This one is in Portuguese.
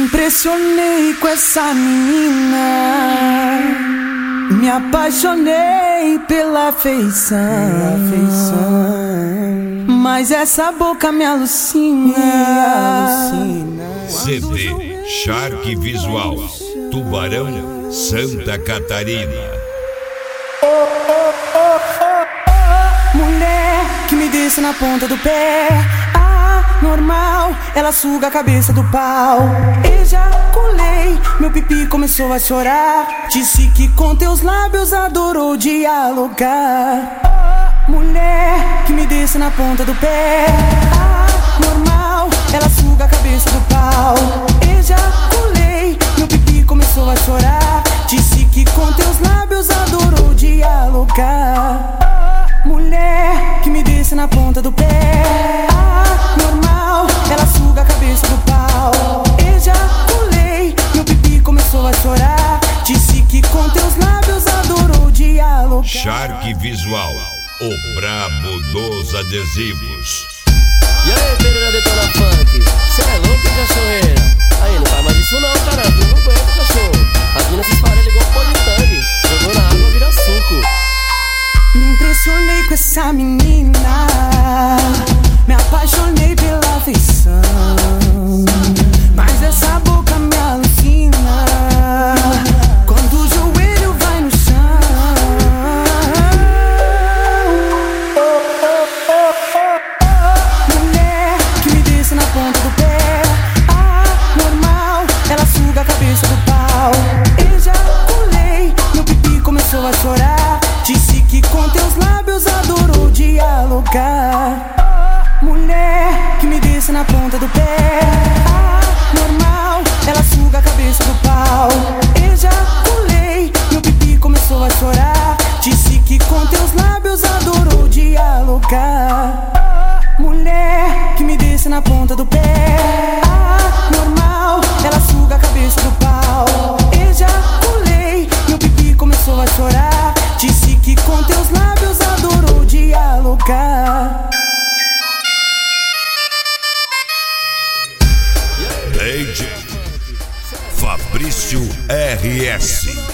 impressionei com essa menina, me apaixonei pela feição, mas essa boca me alucina. CD Shark Visual, Tubarão, Santa Catarina. Mulher que me desce na ponta do pé, normal, ela suga a cabeça do pau. Ejaculei, meu pipi começou a chorar. Disse que com teus lábios adorou dialogar. Mulher que me desce na ponta do pé, normal, ela suga a cabeça do pau. Ejaculei, meu pipi começou a chorar. Disse que com teus lábios adorou dialogar. Mulher que me desce na ponta do pé, normal, ela suga a cabeça do pau. Ejaculei, meu pipi começou a chorar. Disse que com teus lábios adorou dialogar. Shark Visual, o brabo dos adesivos. E aí, Pereira Detona Funk, cê é louco, cachorreira? Aí, não faz mais isso não, cara, tu não aguenta, cachorro. As minas se esfarelham igual pó de tangue, jogou na água, vira suco. Me impressionei com essa menina, me apaixonei pela feição, mas essa boca me alucina quando o joelho vai no chão. Mulher que me desce na ponta do pé, normal, ela suga a cabeça do pau. Ejaculei, meu pipi começou a chorar. Disse que com teus lábios adorou dialogar. Mulher que me desce na ponta do pé, normal, ela suga a cabeça do pau. Ejaculei, meu pipi começou a chorar. Disse que com teus lábios adorou dialogar. Mulher que me desce na ponta do pé, normal, ela suga a cabeça do pau. Ejaculei, meu pipi começou a chorar. Disse que com teus lábios adorou dialogar. Lady Fabrício RS.